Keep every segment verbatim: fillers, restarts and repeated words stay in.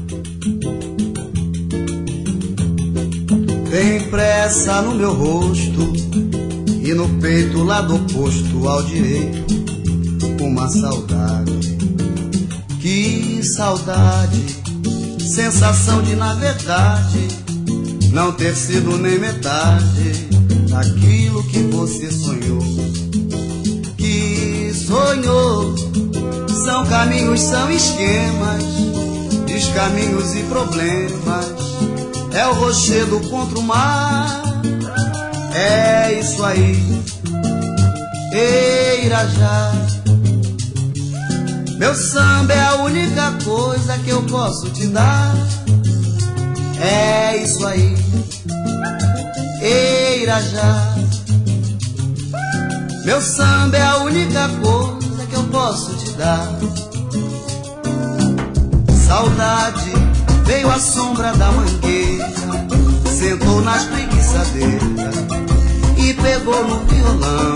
Tem pressa no meu rosto e no peito lado oposto ao direito uma saudade. Que saudade, sensação de na verdade não ter sido nem metade daquilo que você sonhou. Que sonhou, são caminhos, são esquemas, descaminhos e problemas. É o rochedo contra o mar, é isso aí, Irajá. Meu samba é a única coisa que eu posso te dar, é isso aí, Irajá. Meu samba é a única coisa que eu posso te dar. Saudade veio à sombra da mangueira, sentou nas preguiçadeiras e pegou no violão.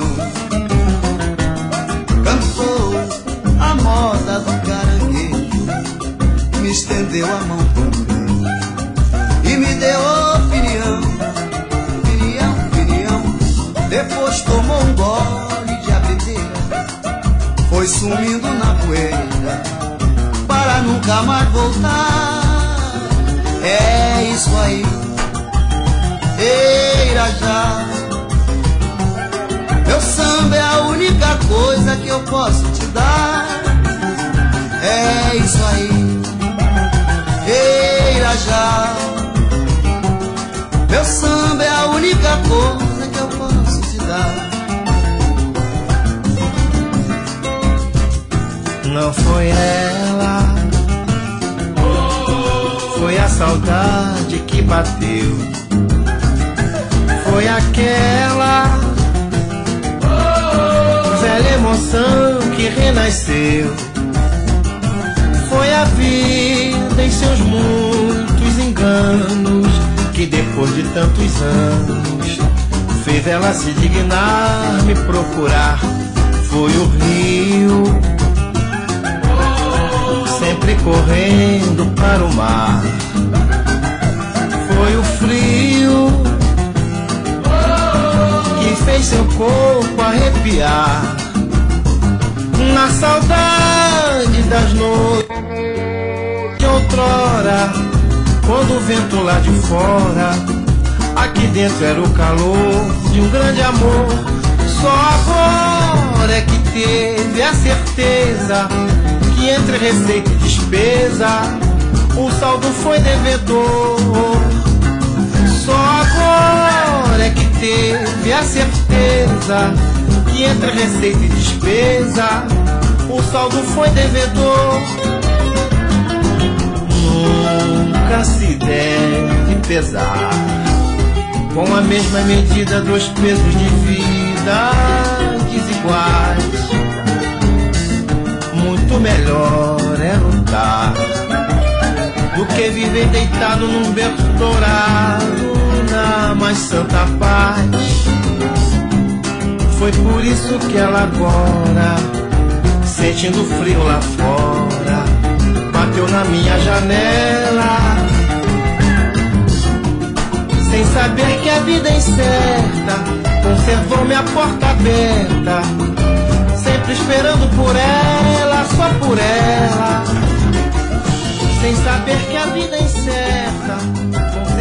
Cantou a moda do caranguejo, me estendeu a mão também e me deu opinião, opinião, opinião. Depois tomou um gole de abeteira, foi sumindo na poeira para nunca mais voltar. É isso aí, Irajá. Meu samba é a única coisa que eu posso te dar, é isso aí, Irajá. Meu samba é a única coisa que eu posso te dar. Não foi ela, foi a saudade que bateu. Foi aquela velha emoção que renasceu. Foi a vida em seus muitos enganos que depois de tantos anos fez ela se dignar me procurar. Foi o rio sempre correndo para o mar. Foi o frio que fez seu corpo arrepiar. Na saudade das noites de outrora, quando o vento lá de fora, aqui dentro era o calor de um grande amor. Só agora é que teve a certeza que entre receita e despesa o saldo foi devedor. Só agora é que teve a certeza que entre receita e despesa o saldo foi devedor. Nunca se deve pesar com a mesma medida dos pesos de vida desiguais. Muito melhor é lutar do que viver deitado num berço dourado na mais santa paz. Foi por isso que ela agora, sentindo frio lá fora, bateu na minha janela, sem saber que a vida é incerta, conservou-me a porta aberta, sempre esperando por ela, só por ela. Sem saber que a vida é incerta,